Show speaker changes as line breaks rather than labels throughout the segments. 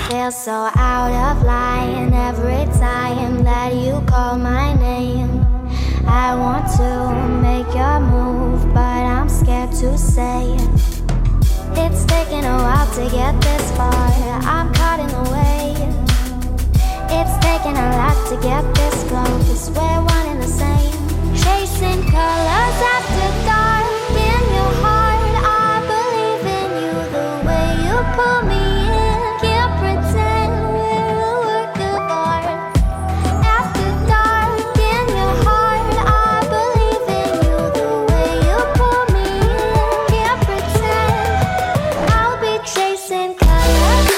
Feel so out of line every time that you call my name. I want to make your move, but I'm scared to say it. It's taken a while to get this far, I'm caught in the way. It's taken a lot to get this close, we're one and the same. Chasing colors after dark in your heart. I believe in you the way you pull me in. Can't pretend we're a work of art. After dark in your heart, I believe in you the way you pull me in. Can't pretend I'll be chasing colors.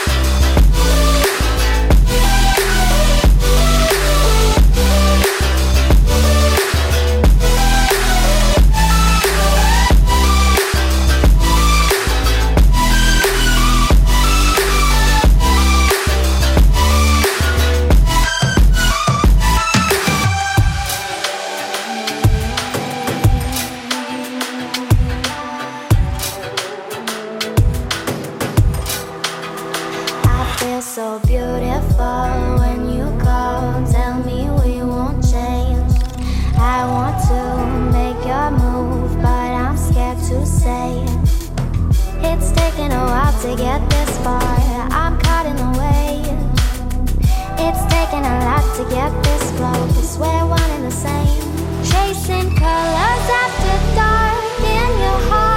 So beautiful when you call, tell me we won't change. I want to make your move, but I'm scared to say it. It's taken a while to get this far, I'm caught in the way. It's taken a lot to get this close, we're one and the same. Chasing colors after dark in your heart.